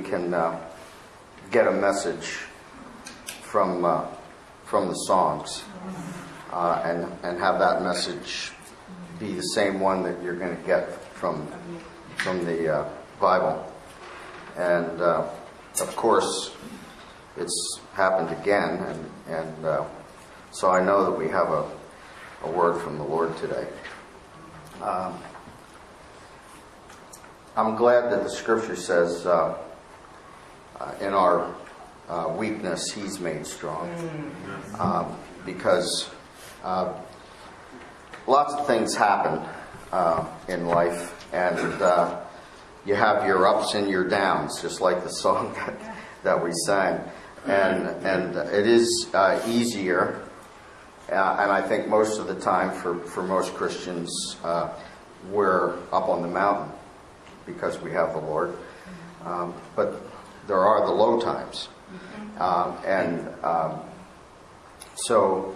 can get a message from the songs, and have that message be the same one that you're going to get from the Bible. And of course, it's happened again, and so I know that we have a word from the Lord today. I'm glad that the Scripture says, in our weakness, He's made strong. Because lots of things happen in life, and you have your ups and your downs, just like the song that we sang. And it is easier, and I think most of the time for most Christians, we're up on the mountain because we have the Lord. But there are the low times. So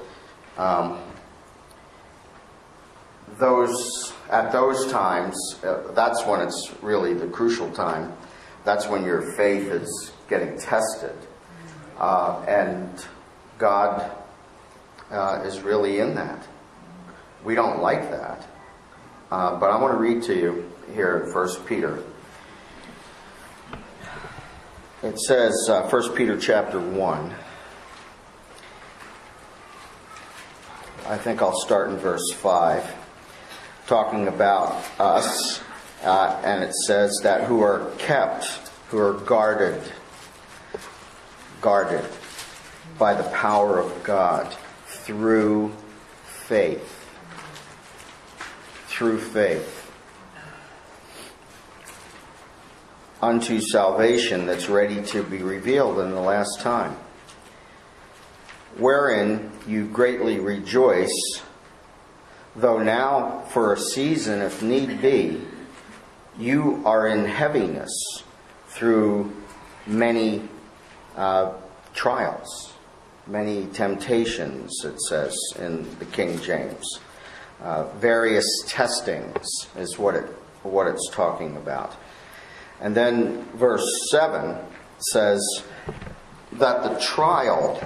at those times, that's when it's really the crucial time. That's when your faith is getting tested. And God is really in that. We don't like that. But I want to read to you here in 1 Peter. It says, 1 Peter chapter 1. I think I'll start in verse 5, talking about us. And it says that who are guarded by the power of God through faith. Through faith. Unto salvation that's ready to be revealed in the last time. Wherein you greatly rejoice, though now for a season, if need be, you are in heaviness through many trials, many temptations, it says in the King James. Various testings is what it's talking about. And then verse 7 says that the trial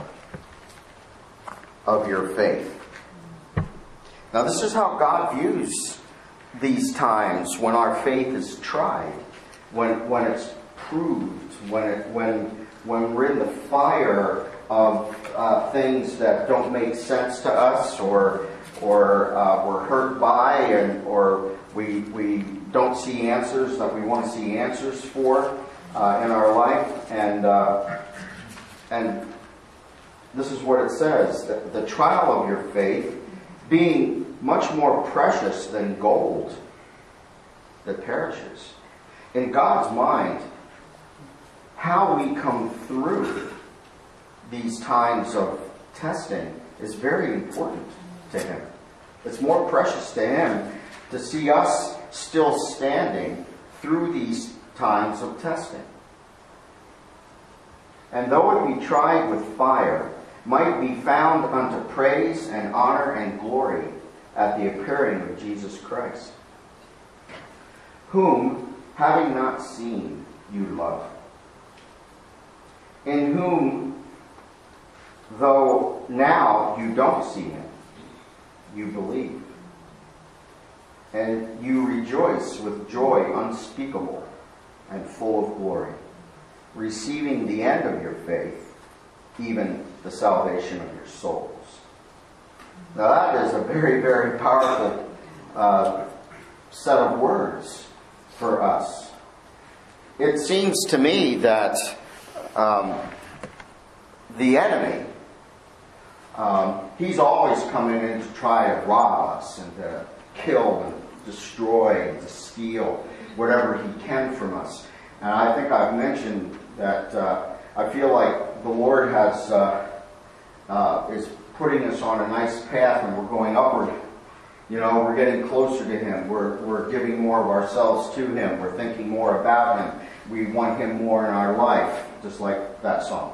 of your faith. Now this is how God views these times when our faith is tried, when it's proved, when we're in the fire of things that don't make sense to us, or we're hurt by, or we don't see answers that we want to see answers for in our life, and this is what it says: that the trial of your faith, being much more precious than gold that perishes. In God's mind, how we come through these times of testing is very important to Him. It's more precious to Him to see us still standing through these times of testing. And though it be tried with fire, might be found unto praise and honor and glory at the appearing of Jesus Christ, whom, having not seen, you love, in whom, though now you don't see Him, you believe, and you rejoice with joy unspeakable and full of glory, receiving the end of your faith, even the salvation of your souls. Now that is a very, very powerful set of words for us. It seems to me that the enemy, he's always coming in to try to rob us and to kill and destroy and to steal whatever he can from us. And I think I've mentioned that I feel like the Lord has is putting us on a nice path, and we're going upward. You know, we're getting closer to Him. We're giving more of ourselves to Him. We're thinking more about Him. We want Him more in our life, just like that song.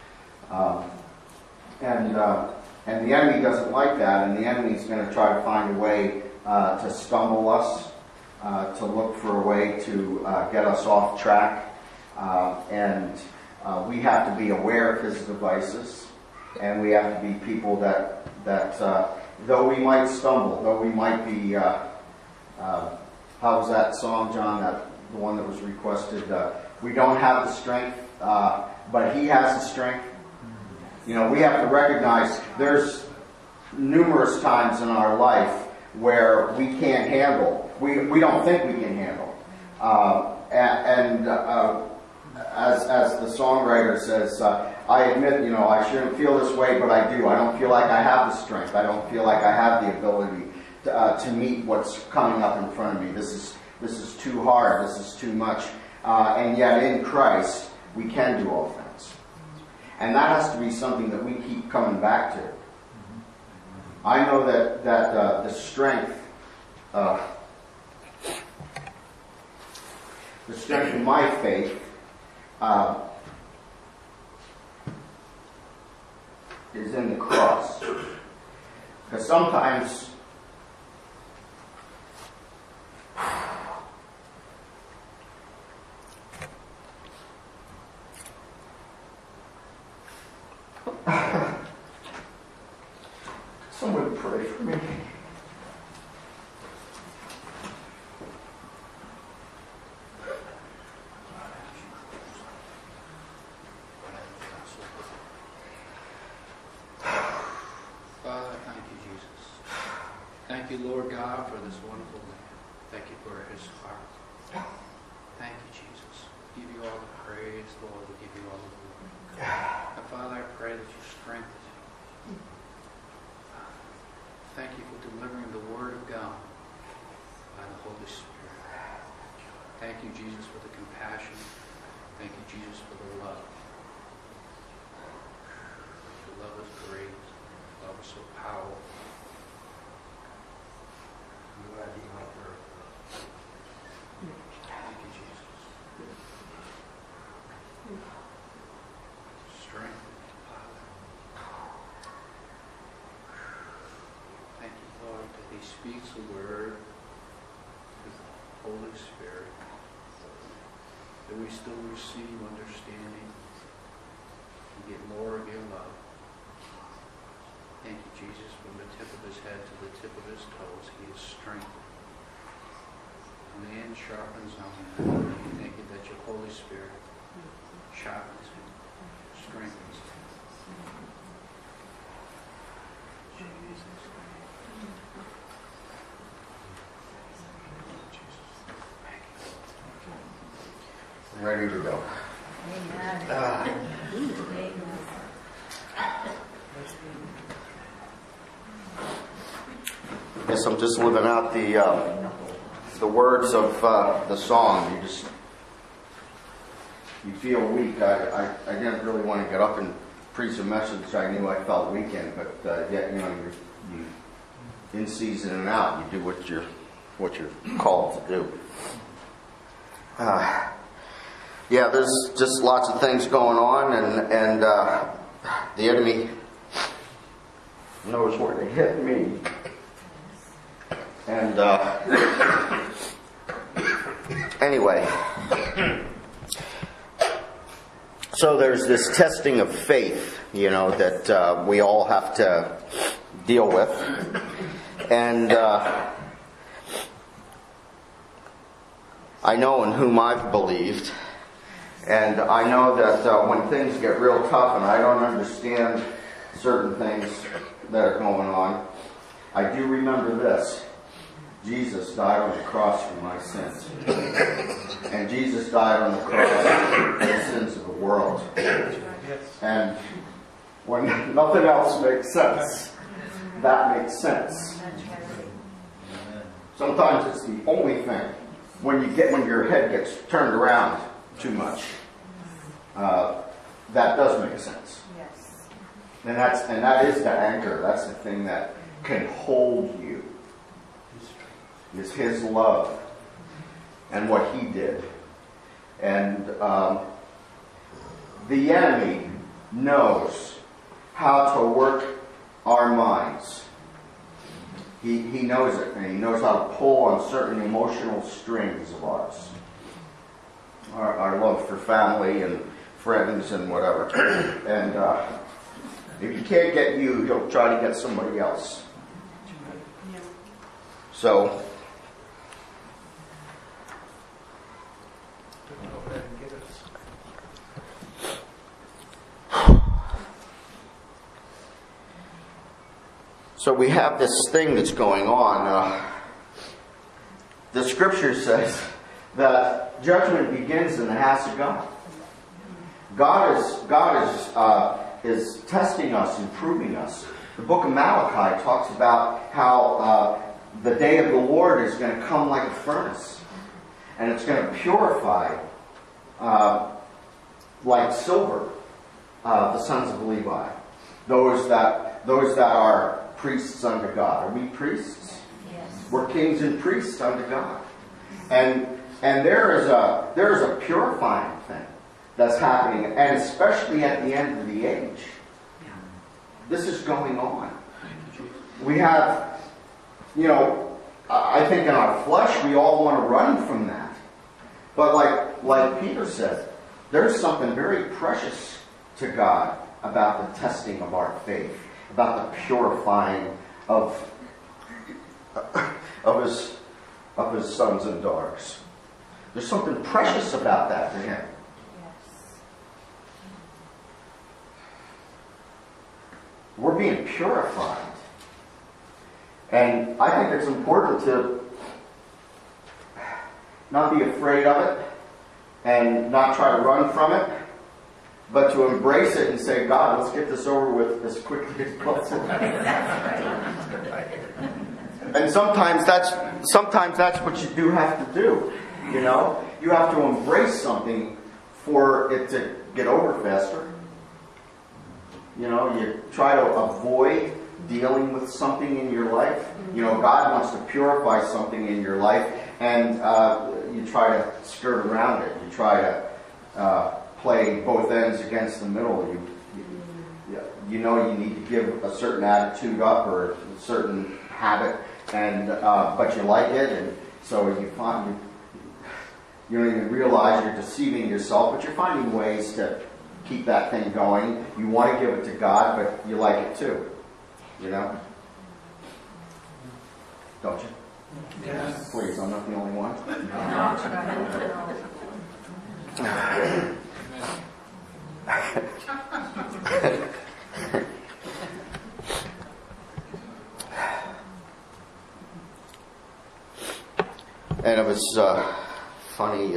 And the enemy doesn't like that, and the enemy's going to try to find a way to stumble us, to look for a way to get us off track. And we have to be aware of his devices, and we have to be people that though we might stumble, though we might be, how was that song, John, the one that was requested? We don't have the strength, but he has the strength. You know, we have to recognize there's numerous times in our life where we can't handle, we don't think we can handle. As the songwriter says, I admit, you know, I shouldn't feel this way, but I do. I don't feel like I have the strength. I don't feel like I have the ability to meet what's coming up in front of me. This is too hard. This is too much. And yet in Christ, we can do all things. And that has to be something that we keep coming back to. I know that the strength of my faith is in the cross. Because sometimes someone pray for me. Father, thank you, Jesus. Thank you, Lord God, for this wonderful man. Thank you for his heart. Thank you, Jesus. We give you all the praise, Lord. We give you all the glory. And Father, I pray that you strengthen him. Thank you for delivering the Word of God by the Holy Spirit. Thank you, Jesus, for the compassion. Thank you, Jesus, for the love. Your love is great. Your love is so powerful. I'm glad you got there. Thank you, Jesus. Strengthen me, Father. Thank you, Lord, that he speaks a word with the Holy Spirit, that we still receive understanding and get more of your love. Thank you, Jesus, from the tip of his head to the tip of his toes, he is strengthened. Man sharpens iron. Thank you that your Holy Spirit sharpens him, strengthens him. Jesus. I'm ready to go. Amen. Guess I'm just living out the words of the song. You feel weak. I didn't really want to get up and preach a message I knew I felt weak in, but yet, you know, you in season and out, you do what you're called to do. Yeah, there's just lots of things going on, and the enemy knows where to hit me. And anyway, so there's this testing of faith, you know, that we all have to deal with. And I know in whom I've believed. And I know that when things get real tough and I don't understand certain things that are going on, I do remember this. Jesus died on the cross for my sins. And Jesus died on the cross for the sins of the world. And when nothing else makes sense, that makes sense. Sometimes it's the only thing. When your head gets turned around too much, that does make sense. And that is the anchor. That's the thing that can hold you. Is his love and what he did. And the enemy knows how to work our minds. He knows it, and he knows how to pull on certain emotional strings of ours. our love for family and friends and whatever. And if he can't get you, he'll try to get somebody else. So, we have this thing that's going on. The scripture says that judgment begins in the house of God. God is testing us and proving us. The book of Malachi talks about how the day of the Lord is going to come like a furnace, and it's going to purify like silver the sons of Levi, those that are priests unto God. Are we priests? Yes. We're kings and priests unto God, and there is a purifying thing that's happening, and especially at the end of the age. This is going on. We have, I think in our flesh we all want to run from that. But like Peter said, there's something very precious to God about the testing of our faith, about the purifying of his sons and daughters. There's something precious about that to him. We're being purified. And I think it's important to not be afraid of it and not try to run from it, but to embrace it and say, God, let's get this over with as quickly as possible. And sometimes that's what you do have to do. You have to embrace something for it to get over faster. You try to avoid dealing with something in your life. God wants to purify something in your life, and you try to skirt around it. You try to play both ends against the middle. You need to give a certain attitude up or a certain habit, and but you like it, and so you don't even realize you're deceiving yourself, but you're finding ways to keep that thing going. You want to give it to God, but you like it too. Don't you? Yes. Please, I'm not the only one. And it was funny.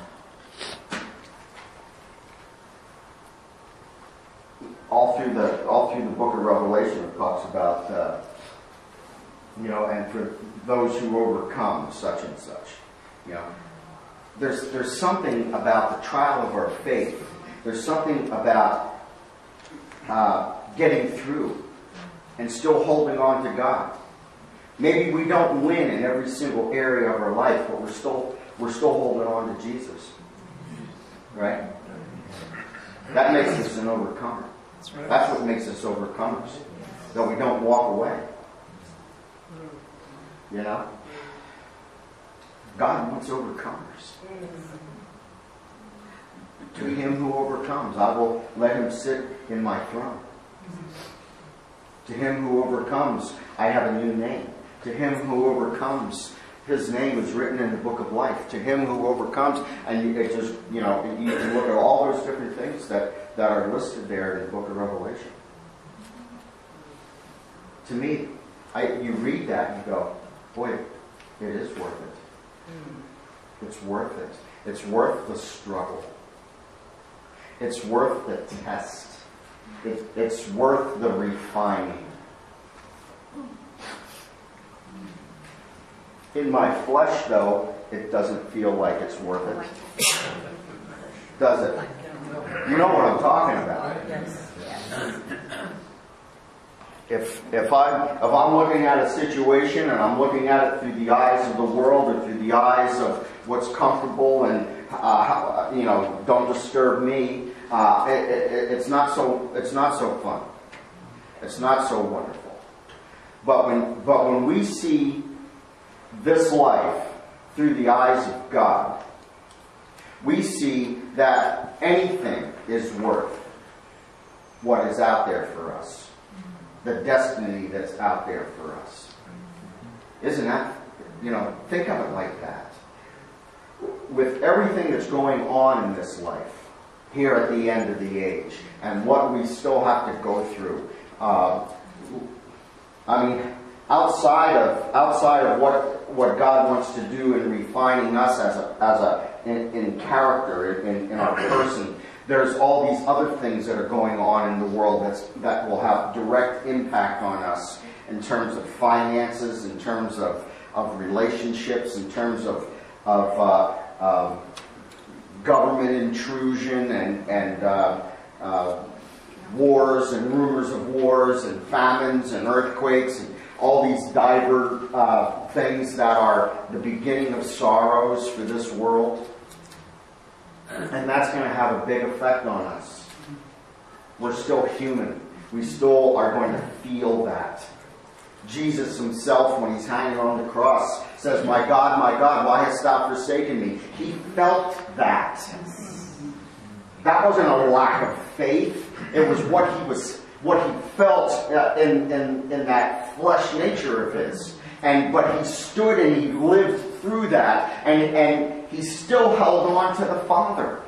All through the book of Revelation, it talks about and for those who overcome such and such. There's something about the trial of our faith. There's something about getting through and still holding on to God. Maybe we don't win in every single area of our life, but we're still holding on to Jesus. Right? That makes us an overcomer. That's what makes us overcomers. That we don't walk away. God wants overcomers. To him who overcomes, I will let him sit in my throne. To him who overcomes, I have a new name. To him who overcomes, his name is written in the book of life. To him who overcomes, and you look at all those different things that are listed there in the book of Revelation. To me, you read that and you go, boy, it is worth it. It's worth it. It's worth the struggle. It's worth the test. It's worth the refining. In my flesh, though, it doesn't feel like it's worth it. Does it? You know what I'm talking about. If I'm looking at a situation and I'm looking at it through the eyes of the world or through the eyes of what's comfortable and don't disturb me, it's not so fun. It's not so wonderful. But when we see this life through the eyes of God, we see that anything is worth what is out there for us. The destiny that's out there for us. Isn't that, think of it like that. With everything that's going on in this life, here at the end of the age, and what we still have to go through. Outside of what God wants to do in refining us in character, in our person, there's all these other things that are going on in the world that will have direct impact on us in terms of finances, in terms of relationships, in terms of government intrusion and wars and rumors of wars and famines and earthquakes and all these diverse things that are the beginning of sorrows for this world. And that's going to have a big effect on us. We're still human. We still are going to feel that. Jesus himself, when he's hanging on the cross, says, my God, why hast thou forsaken me? He felt that. That wasn't a lack of faith. It was what he felt in that flesh nature of his. But he stood and he lived through that, and he still held on to the Father.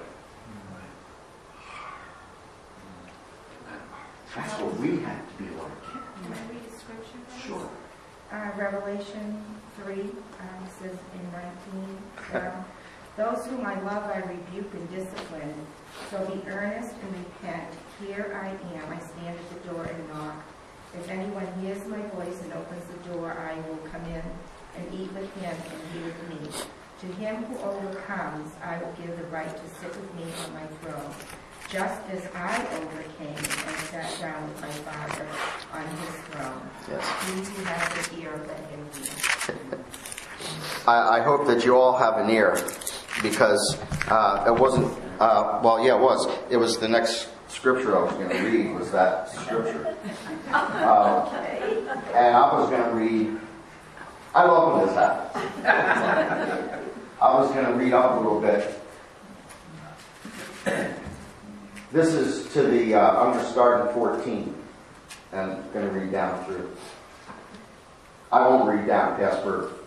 That's what we have to be like. Can I read a scripture? Sure. Revelation 3 says in 19, those whom I love I rebuke and discipline. So be earnest and repent. Here I am. I stand at the door and knock. If anyone hears my voice and opens the door, I will come in and eat with him and he with me. To him who overcomes, I will give the right to sit with me on my throne, just as I overcame and sat down with my Father on his throne. Yes. He who has an ear, let him hear. I hope that you all have an ear, because it wasn't, it was. It was the next scripture I was going to read was that scripture. And I was going to read, I love when this happens. I was going to read up a little bit. This is to the, I'm going to start in 14, and I'm going to read down through. I won't read down past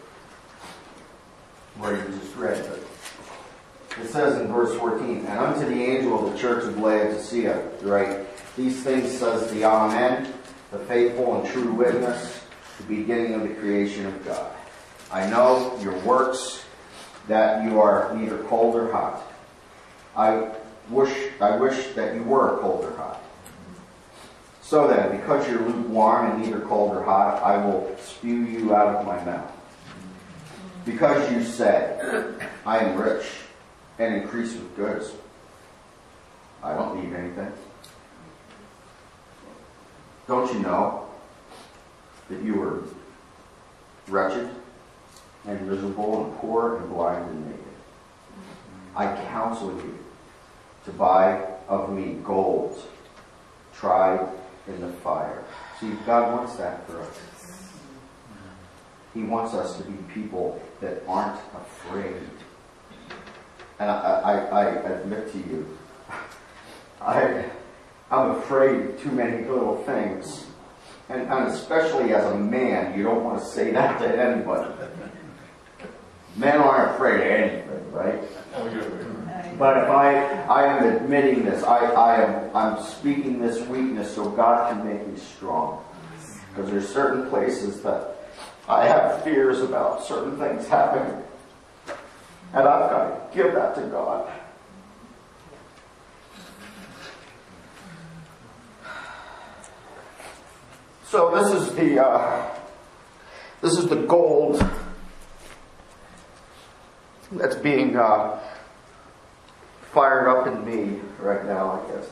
where you just read, but it says in verse 14, and unto the angel of the church of Laodicea write, these things says the Amen, the faithful and true witness, the beginning of the creation of God. I know your works, that you are neither cold or hot. I wish that you were cold or hot. So then, because you're lukewarm and neither cold or hot, I will spew you out of my mouth. Because you say, I am rich and increase with goods. I don't need anything. Don't you know that you are wretched and miserable and poor and blind and naked? I counsel you to buy of me gold tried in the fire. See, God wants that for us. He wants us to be people that aren't afraid. And I admit to you, I'm afraid of too many little things. And especially as a man, you don't want to say that to anybody. Men aren't afraid of anything, right? But if I am admitting this, I'm speaking this weakness so God can make me strong. Because there's certain places that I have fears about certain things happening. And I've got to give that to God. So this is the gold that's being fired up in me right now, I guess.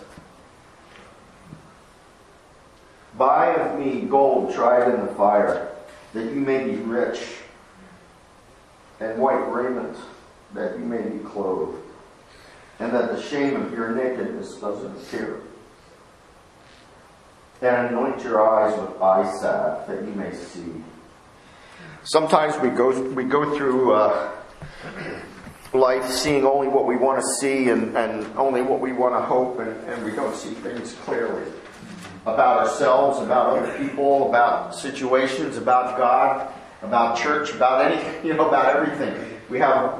Buy of me gold tried in the fire, that you may be rich, and white raiment, that you may be clothed, and that the shame of your nakedness doesn't appear. And anoint your eyes with eye salve, that you may see. Sometimes we go through life seeing only what we want to see and only what we want to hope, and we don't see things clearly about ourselves, about other people, about situations, about God, about church, about anything, about everything. We have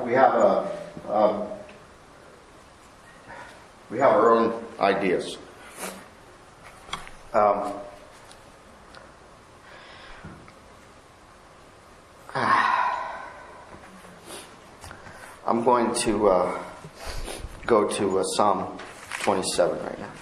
our own ideas. I'm going to go to Psalm 27 right now.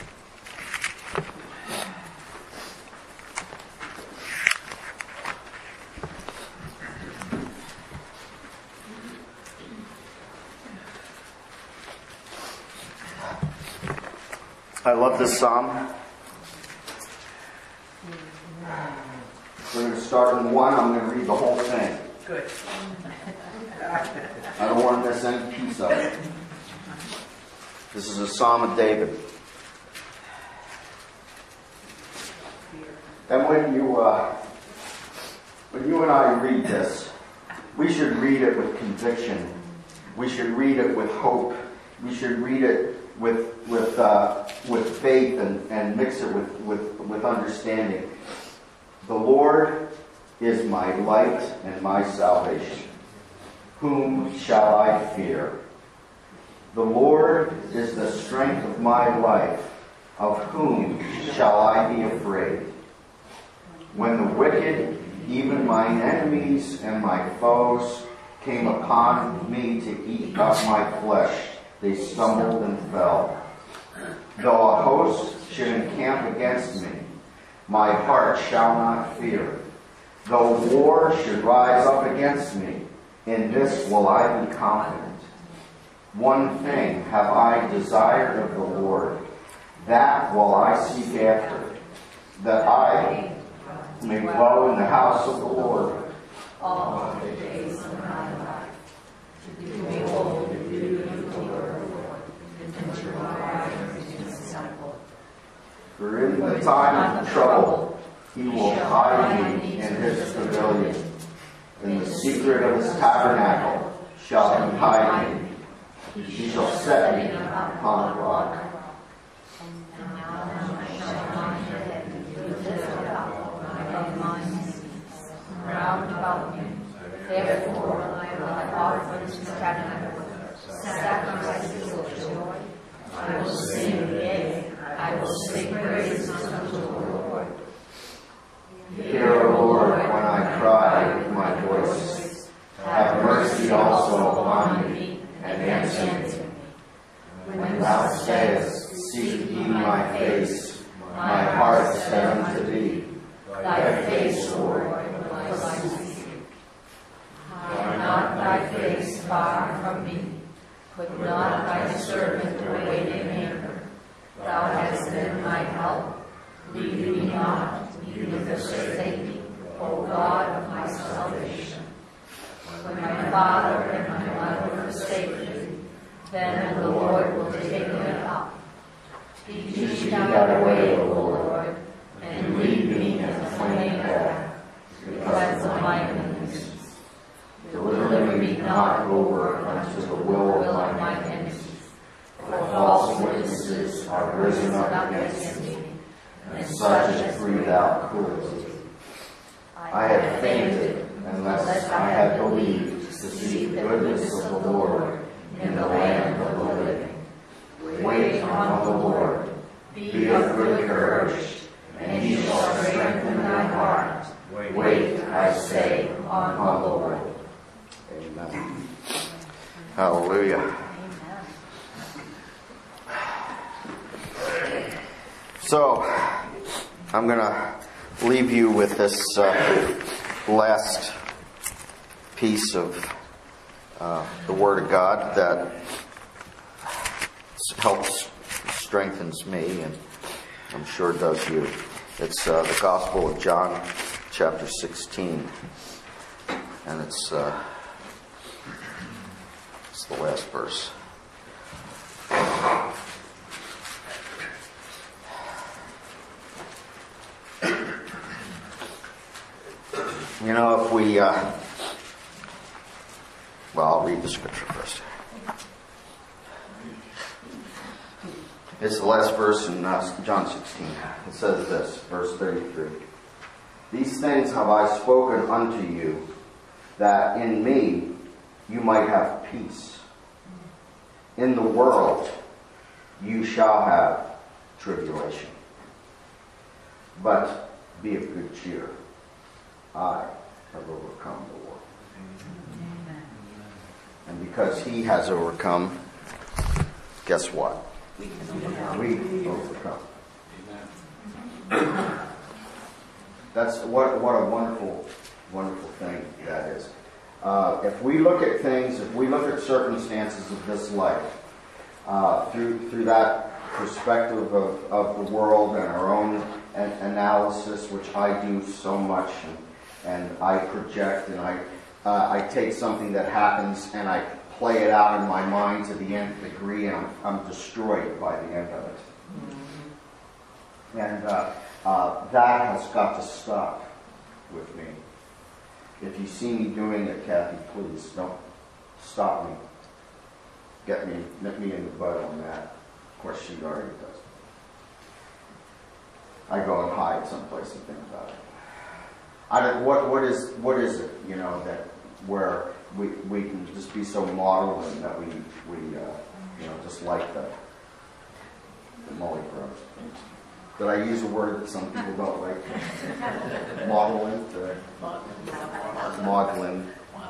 I love this psalm. We're going to start in 1. I'm going to read the whole thing. Good. I don't want to miss any piece of it. This is a Psalm of David. And when you and I read this, we should read it with conviction. We should read it with hope. We should read it with faith and mix it with understanding. The Lord is my light and my salvation. Whom shall I fear? The Lord is the strength of my life. Of whom shall I be afraid? When the wicked, even mine enemies and my foes, came upon me to eat up my flesh, they stumbled and fell. Though a host should encamp against me, my heart shall not fear. Though war should rise up against me, in this will I be confident. One thing have I desired of the Lord, that will I seek after, that I may dwell in the house of the Lord all the days of my life, to behold the beauty of the Lord, and to abide in his temple. For in the time of trouble he will hide me in his pavilion. In the secret of his tabernacle shall he hide me. He shall set me upon a rock. And now shall my head be lifted up above my knees, round about me. Therefore I will offer to the tabernacle sacrifices of joy. I will sing, yea, I will sing praises unto the Lord. Hear, O Lord, when I cry with my voice. Have mercy also upon me, and answer me. When thou sayest, seek ye my face, my heart said unto thee, thy face, Lord, will I seek. Hide not thy face far from me. Put not thy servant away in anger. Thou hast been my help. Leave me not, neither forsake me, O God of my salvation. When my father and my mother forsake me, then the Lord will take me up. Teach me thy way, O Lord, and lead me in the plain path, because of my enemies. Deliver me not over unto the will of my enemies, for false witnesses are risen up against me, and such as breathe out cruelty. I had fainted unless I had believed to see the goodness of the Lord in the land of the living. Wait on the Lord, be of good courage, and he shall strengthen thy heart. Wait, I say, on the Lord. Amen. Hallelujah. So, I'm going to leave you with this last piece of the Word of God that helps, strengthens me, and I'm sure does you. It's the Gospel of John, chapter 16, and it's the last verse. You know, if we, well, I'll read the scripture first. It's the last verse in John 16. It says this, verse 33. These things have I spoken unto you, that in me you might have peace. In the world you shall have tribulation. But be of good cheer. I have overcome the world. And because he has overcome, guess what? We overcome. That's what a wonderful, wonderful thing that is. If we look at things, if we look at circumstances of this life through that perspective of the world and our own analysis, which I do so much, and I project and I take something that happens and I play it out in my mind to the nth degree, and I'm destroyed by the end of it. And that has got to stop with me. If you see me doing it, Kathy, please don't stop me. Nip me in the bud on that. Of course, she already does. I go and hide someplace and think about it. What is it, that where we can just be so maudlin that we just like the Molly Groves. Did I use a word that some people don't like? Maudlin? Maudlin.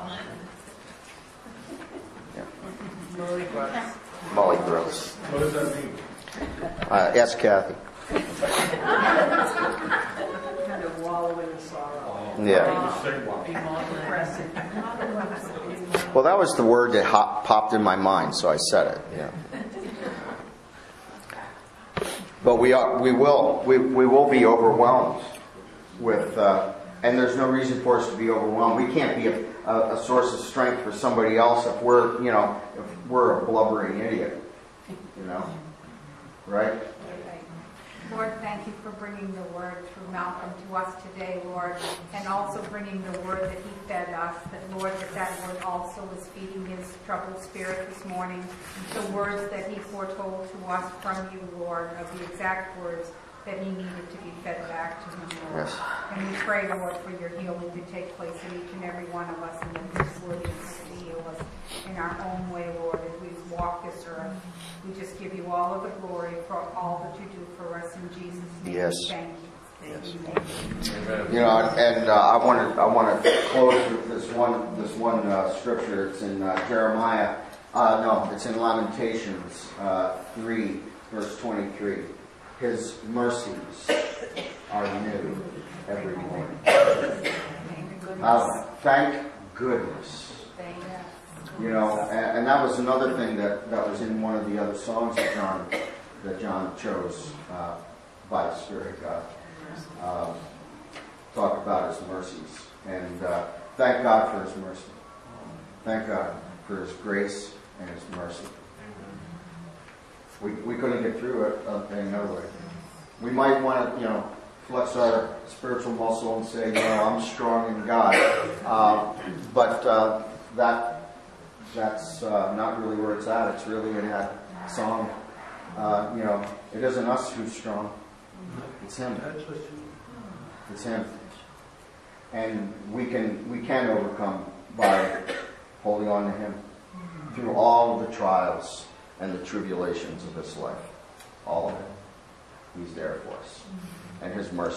Yeah. Molly Groves. What does that mean? Ask Kathy. Kind of wallow in sorrow. Yeah. Depressing. Well, that was the word that popped in my mind, so I said it. Yeah. But we will be overwhelmed with, and there's no reason for us to be overwhelmed. We can't be a source of strength for somebody else if we're a blubbering idiot, right? Lord, thank you for bringing the word through Malcolm to us today, Lord, and also bringing the word that he fed us, that, Lord, that word also was feeding his troubled spirit this morning. The words that he foretold to us from you, Lord, are the exact words that he needed to be fed back to him, Lord. Yes. And we pray, Lord, for your healing to take place in each and every one of us, and that this word is to heal us in our own way, Lord, as we walk this earth. We just give you all of the glory for all that you do for us in Jesus' name. Yes. Thank you. Yes. Amen. I want to close with this one scripture. It's in Jeremiah. It's in Lamentations 3, verse 23. His mercies are new every morning. Thank goodness. And that was another thing that was in one of the other songs that John chose by the Spirit of God. Talk about his mercies. And thank God for his mercy. Thank God for his grace and his mercy. We couldn't get through it another way. We might want to, flex our spiritual muscle and say, I'm strong in God. But that's not really where it's at. It's really in that song. It isn't us who's strong. It's him. It's him. And we can overcome by holding on to him through all of the trials and the tribulations of this life. All of it. He's there for us. And his mercy